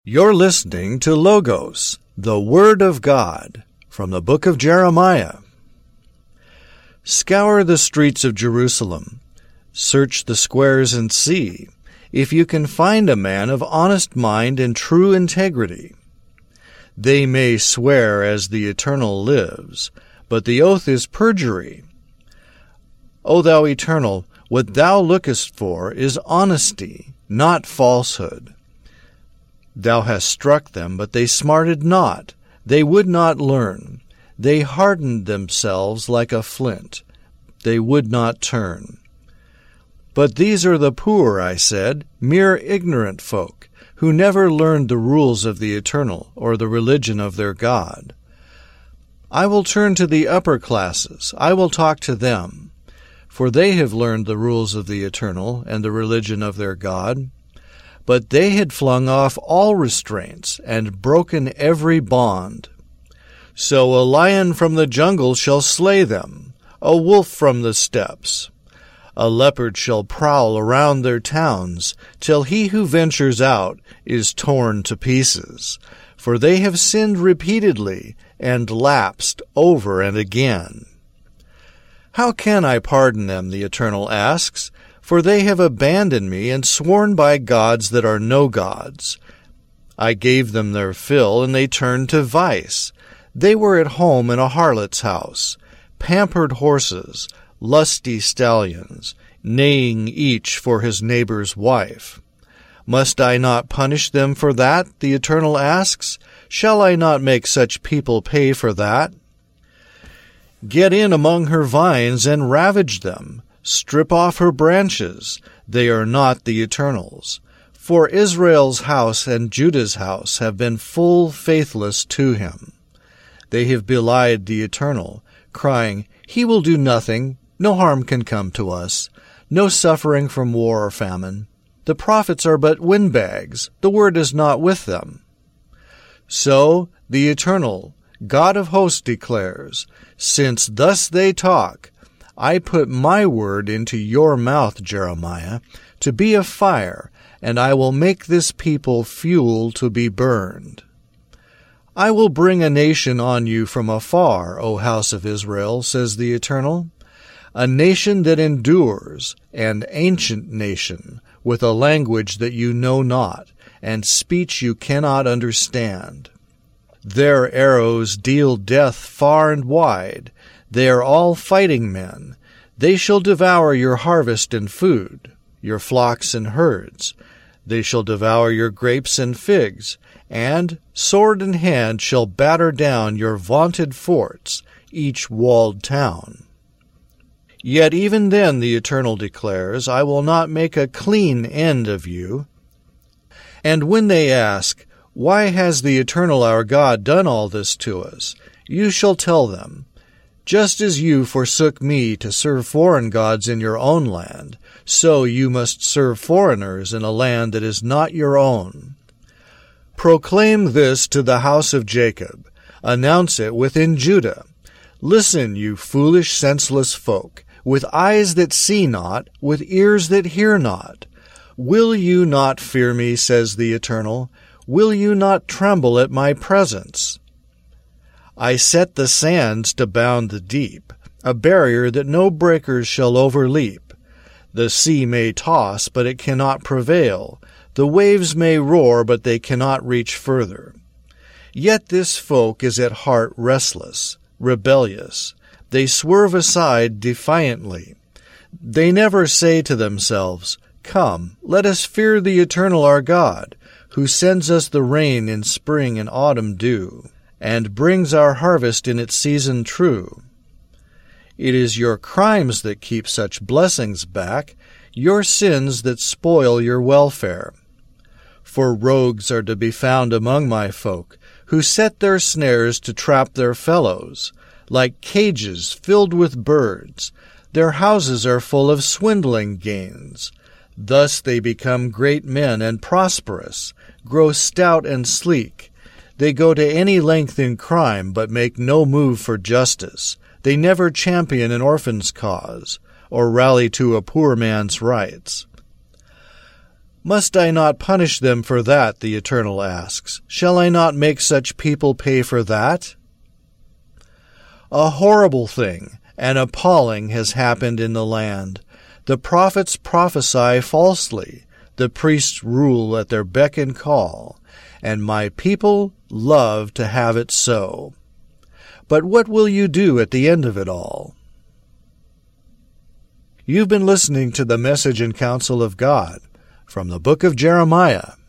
You're listening to Logos, the Word of God, from the book of Jeremiah. Scour the streets of Jerusalem. Search the squares and see if you can find a man of honest mind and true integrity. They may swear as the Eternal lives, but the oath is perjury. O thou Eternal, what thou lookest for is honesty, not falsehood. Thou hast struck them, but they smarted not. They would not learn. They hardened themselves like a flint. They would not turn. But these are the poor, I said, mere ignorant folk, who never learned the rules of the Eternal or the religion of their God. I will turn to the upper classes. I will talk to them, for they have learned the rules of the Eternal and the religion of their God. But they had flung off all restraints and broken every bond. So a lion from the jungle shall slay them, a wolf from the steppes. A leopard shall prowl around their towns, till he who ventures out is torn to pieces. For they have sinned repeatedly and lapsed over and again. How can I pardon them, the Eternal asks? For they have abandoned me and sworn by gods that are no gods. I gave them their fill, and they turned to vice. They were at home in a harlot's house, pampered horses, lusty stallions, neighing each for his neighbor's wife. Must I not punish them for that, the Eternal asks? Shall I not make such people pay for that? Get in among her vines and ravage them. Strip off her branches. They are not the Eternal's. For Israel's house and Judah's house have been full faithless to him. They have belied the Eternal, crying, He will do nothing. No harm can come to us. No suffering from war or famine. The prophets are but windbags. The word is not with them. So the Eternal, God of hosts, declares, Since thus they talk, I put my word into your mouth, Jeremiah, to be a fire, and I will make this people fuel to be burned. I will bring a nation on you from afar, O house of Israel, says the Eternal, a nation that endures, an ancient nation, with a language that you know not, and speech you cannot understand. Their arrows deal death far and wide. They are all fighting men. They shall devour your harvest and food, your flocks and herds. They shall devour your grapes and figs, and, sword in hand, shall batter down your vaunted forts, each walled town. Yet even then, the Eternal declares, I will not make a clean end of you. And when they ask, Why has the Eternal our God done all this to us? You shall tell them, Just as you forsook me to serve foreign gods in your own land, so you must serve foreigners in a land that is not your own. Proclaim this to the house of Jacob. Announce it within Judah. Listen, you foolish, senseless folk, with eyes that see not, with ears that hear not. Will you not fear me, says the Eternal? Will you not tremble at my presence? I set the sands to bound the deep, a barrier that no breakers shall overleap. The sea may toss, but it cannot prevail. The waves may roar, but they cannot reach further. Yet this folk is at heart restless, rebellious. They swerve aside defiantly. They never say to themselves, Come, let us fear the Eternal our God, who sends us the rain in spring and autumn dew, and brings our harvest in its season true. It is your crimes that keep such blessings back, your sins that spoil your welfare. For rogues are to be found among my folk, who set their snares to trap their fellows, like cages filled with birds. Their houses are full of swindling gains. Thus they become great men and prosperous, grow stout and sleek. They go to any length in crime, but make no move for justice. They never champion an orphan's cause, or rally to a poor man's rights. Must I not punish them for that, the Eternal asks. Shall I not make such people pay for that? A horrible thing, and appalling, has happened in the land. The prophets prophesy falsely, the priests rule at their beck and call, and my people love to have it so. But what will you do at the end of it all? You've been listening to the Message and Counsel of God from the book of Jeremiah.